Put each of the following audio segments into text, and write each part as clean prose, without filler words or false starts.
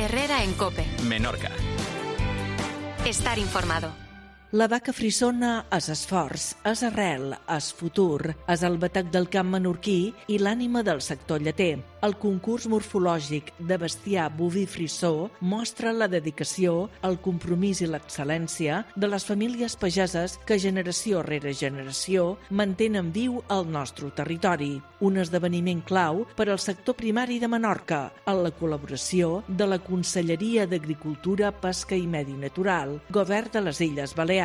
Herrera en COPE. Menorca. Estar informado. La vaca frissona és esforç, és arrel, és futur, és el batec del camp menorquí i l'ànima del sector lleter. El concurs morfològic de bestiar boví frissó mostra la dedicació, el compromís i l'excel·lència de les famílies pageses que generació rere generació mantenen viu el nostre territori. Un esdeveniment clau per al sector primari de Menorca, en la col·laboració de la Conselleria d'Agricultura, Pesca i Medi Natural, Govern de les Illes Balears.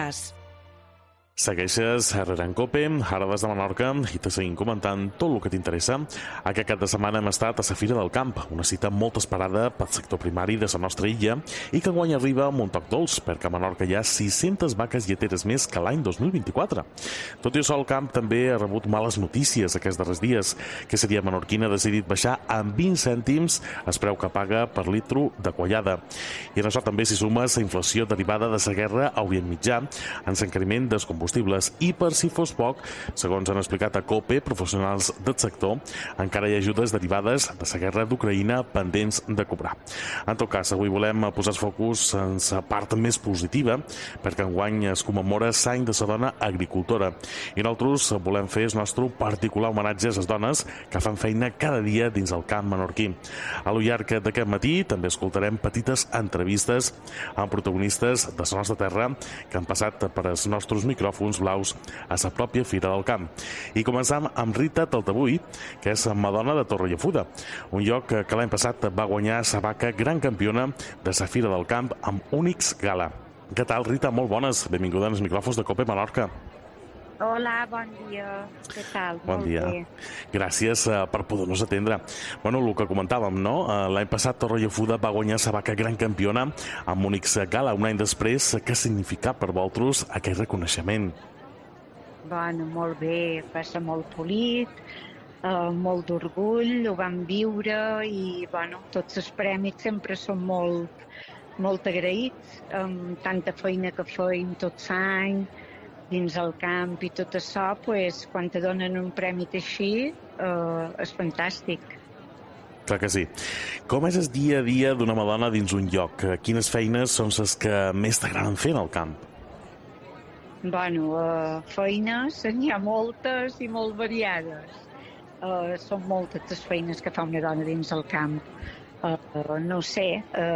Segueixes Herrera en COPE, ara des de Menorca, i te seguim comentant tot el que t'interessa. Aquest cap de setmana hem estat a la Fira del Camp, una cita molt esperada pel sector primari de la nostra illa i que enguany arriba amb un toc dolç, perquè a Menorca hi ha 600 vaques lleteres més que l'any 2024. Tot i això, el camp també ha rebut males notícies aquests darrers dies, que seria menorquina ha decidit baixar en 20 cèntims el preu que paga per litro de quallada. I en això també s'hi suma la inflació derivada de la guerra a Orient Mitjà, en l'encariment dels combustibles. I per si fos poc, segons han explicat a COPE professionals del sector, encara hi ha ajudes derivades de la guerra d'Ucraïna pendents de cobrar. En tot cas, avui volem posar el focus en la part més positiva, perquè enguany es commemora l'any de la dona agricultora. I nosaltres volem fer el nostre particular homenatge a les dones que fan feina cada dia dins el camp menorquí. A lo llarg d'aquest matí també escoltarem petites entrevistes amb protagonistes de la nostra terra que han passat per els nostres micròfons blaus a la pròpia Fira del Camp. I començam amb Rita Taltabull, que és Madona de Torrellafuda, un lloc que l'any passat va guanyar la vaca gran campiona de la Fira del Camp amb Únix Gala. Què tal, Rita? Molt bones. Benvinguda als micròfons de COPE Menorca. Hola, bon dia. Què tal? Bon dia. Molt bé. Gràcies per poder-nos atendre. Bueno, el que comentàvem, no? L'any passat Torrellafuda va guanyar la vaca gran campiona amb Únix Gala. Un any després, què significa per vosaltres aquest reconeixement? Bueno, molt bé. Va ser molt polit, molt d'orgull, ho vam viure i, bueno, tots els premis sempre són molt agraïts, amb tanta feina que feim tot l'any, dins el camp i tot això, pues, quan te donen un premi així, és fantàstic. Clar que sí. Com és el dia a dia d'una madona dins un lloc? Quines feines són les que més t'agraden fer en el camp? Bueno, feines n'hi ha moltes i molt variades. Són moltes les feines que fa una dona dins el camp. No sé,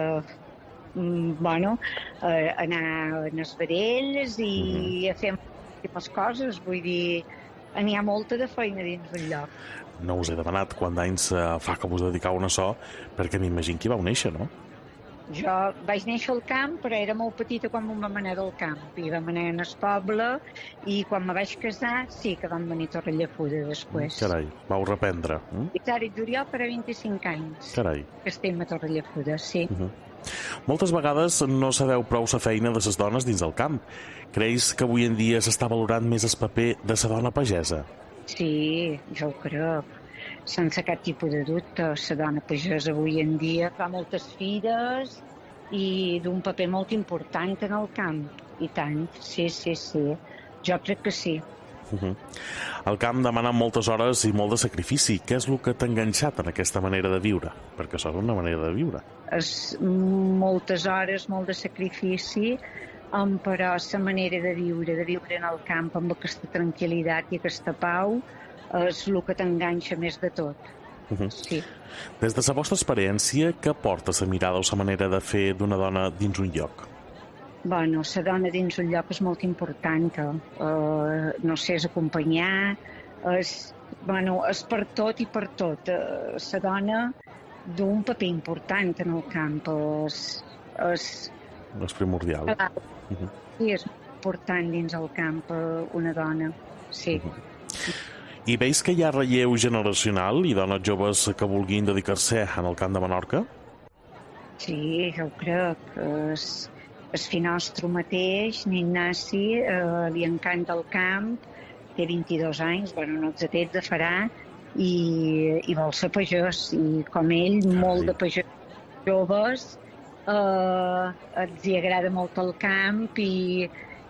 anar a les vedells i a fer moltíssimes coses, vull dir, n'hi ha molta de feina dins un lloc. No us he demanat quant d'anys fa que vos dedicau a això, perquè m'imagino que hi vau néixer, no? Jo vaig néixer al camp, però era molt petita quan em vam anar del camp. I vam anar al poble i quan me vaig casar sí que vam venir a Torrellafuda després. Carai, vau reprendre. Ara d'Oriol per a 25 anys. Carai. Que estem a Torrellafuda, sí. Moltes vegades no sabeu prou la feina de les dones dins del camp. Creus que avui en dia s'està valorant més el paper de la dona pagesa? Sí, jo ho crec. Sense cap tipus de dubte, la dona pagesa avui en dia fa moltes fires i d'un paper molt important en el camp. I tant, sí. Jo crec que sí. El camp demana moltes hores i molt de sacrifici. Què és el que t'ha enganxat en aquesta manera de viure? Perquè això és una manera de viure. És moltes hores, molt de sacrifici, però la manera de viure en el camp amb aquesta tranquil·litat i aquesta pau és el que t'enganxa més de tot. Sí. Des de la vostra experiència, què porta la mirada o la manera de fer d'una dona dins un lloc? Bueno, la dona dins un lloc és molt important. No sé, és acompanyar, és per tot i per tot. La dona d'un paper important en el camp. És primordial. Sí, és important dins el camp una dona, sí. I veus que hi ha relleu generacional i dones joves que vulguin dedicar-se en el camp de Menorca? Sí, jo ho crec. El finostro mateix, l'Ignasi, li encanta el camp, té 22 anys, no exatet de farà, i vol ser pagès. I com ell, molt de pagès joves, els hi agrada molt el camp i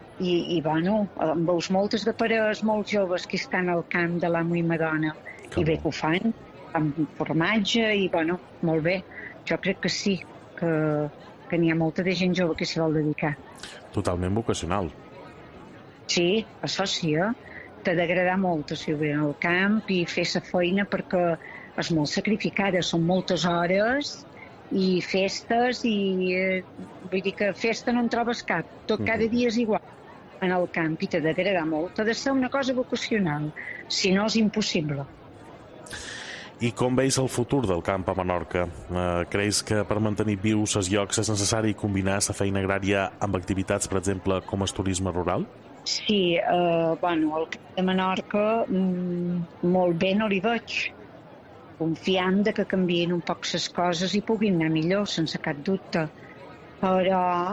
veus moltes de pares molt joves que estan al camp de l'amo i madona i bé que ho fan amb formatge i molt bé, jo crec que sí que n'hi ha molta de gent jove que s'hi vol dedicar. Totalment vocacional. Sí, això sí, t'ha d'agradar molt viure al camp i fer la feina perquè és molt sacrificada, són moltes hores i festes i vull dir que festa no en trobes cap, tot cada dia és igual en el camp i t'ha d'agradar molt, t'ha de ser una cosa vocacional, si no és impossible. I com veus el futur del camp a Menorca? Creus que per mantenir vius els llocs és necessari combinar la feina agrària amb activitats, per exemple, com el turisme rural? Sí, el camp de Menorca molt bé no li veig. Confiant que canvien un poc les coses i puguin anar millor, sense cap dubte. Però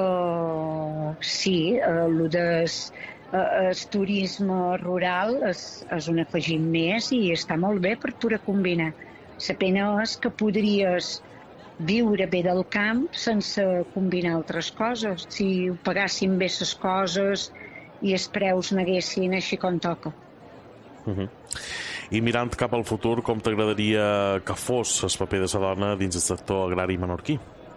sí, el turisme rural és un afegit més i està molt bé per poder combinar. La pena és que podries viure bé del camp sense combinar altres coses, si ho pagassin bé les coses i els preus neguessin així com toca. I mirant cap al futur, com t'agradaria que fos el paper de la dona dins el sector agrari menorquí?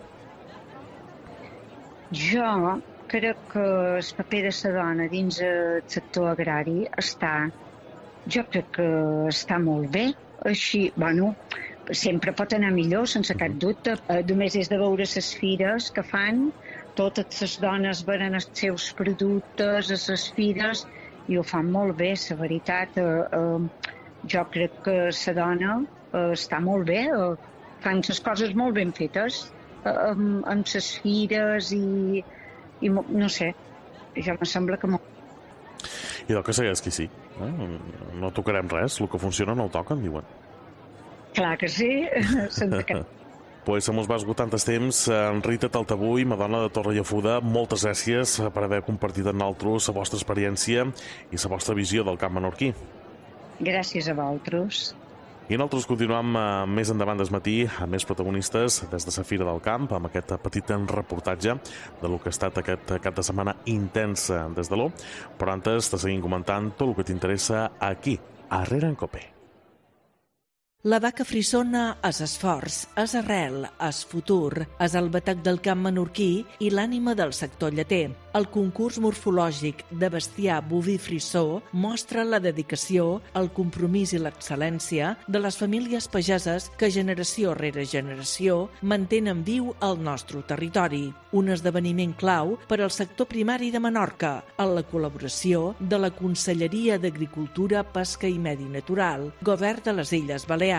Jo crec que el paper de la dona dins el sector agrari jo crec que està molt bé. Així, sempre pot anar millor, sense cap dubte. Només és de veure les fires que fan, totes les dones venen els seus productes a les fires i ho fan molt bé, la veritat. Jo crec que la dona està molt bé, fan les coses molt ben fetes, amb les fires i no sé, ja em sembla que molt. I del que segueix que sí. No tocarem res, el que funciona no ho toquen, diuen. Clar que sí, sense cap. Pues se mos va esgotant el temps. Rita Taltabull, Madona de Torrellafuda, moltes gràcies per haver compartit amb nosaltres la vostra experiència i la vostra visió del camp menorquí. Gràcies a vosaltres. I nosaltres continuem més endavant del matí amb més protagonistes des de la Fira del Camp, amb aquest petit reportatge de lo que ha estat aquest cap de setmana intensa des de l'O, però antes te seguim comentant tot el que t'interessa aquí, a Herrera en Cope. La vaca frissona és esforç, és arrel, és futur, és el batec del camp menorquí i l'ànima del sector lleter. El concurs morfològic de bestiar boví frissó mostra la dedicació, el compromís i l'excel·lència de les famílies pageses que generació rere generació mantenen viu el nostre territori. Un esdeveniment clau per al sector primari de Menorca, en la col·laboració de la Conselleria d'Agricultura, Pesca i Medi Natural, Govern de les Illes Balears.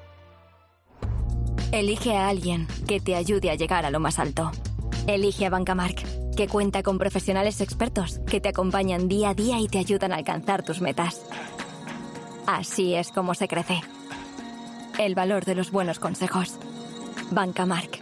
Elige a alguien que te ayude a llegar a lo más alto. Elige a Bancamark, que cuenta con profesionales expertos que te acompañan día a día y te ayudan a alcanzar tus metas. Así es como se crece. El valor de los buenos consejos. Bancamark.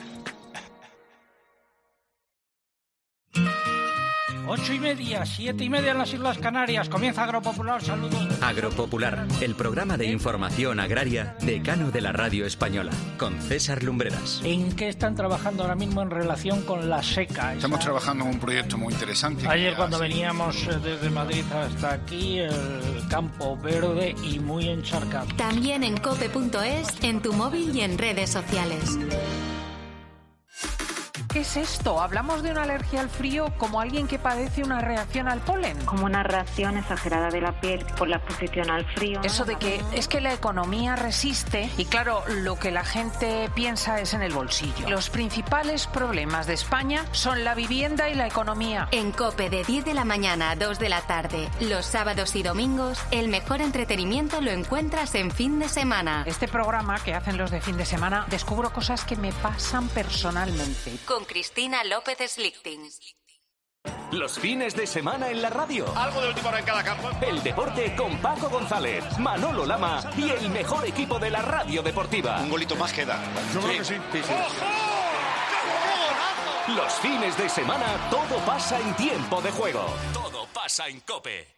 8:30, 7:30 en las Islas Canarias. Comienza Agropopular, saludos. Agropopular, el programa de información agraria decano de la radio española, con César Lumbreras. ¿En qué están trabajando ahora mismo en relación con la seca? Estamos trabajando en un proyecto muy interesante. Ayer cuando veníamos desde Madrid hasta aquí, el campo verde y muy encharcado. También en cope.es, en tu móvil y en redes sociales. ¿Qué es esto? ¿Hablamos de una alergia al frío como alguien que padece una reacción al polen? Como una reacción exagerada de la piel por la exposición al frío. Eso de que es que la economía resiste y claro, lo que la gente piensa es en el bolsillo. Los principales problemas de España son la vivienda y la economía. En COPE de 10 de la mañana a 2 de la tarde, los sábados y domingos, el mejor entretenimiento lo encuentras en fin de semana. Este programa que hacen los de fin de semana, descubro cosas que me pasan personalmente. Con Cristina López Slichting. Los fines de semana en la radio. Algo de última hora en cada campo. El deporte con Paco González, Manolo Lama y el mejor equipo de la radio deportiva. Un golito más queda. Yo creo que sí. ¡Ojo! ¡Qué golazo! Los fines de semana todo pasa en tiempo de juego. Todo pasa en COPE.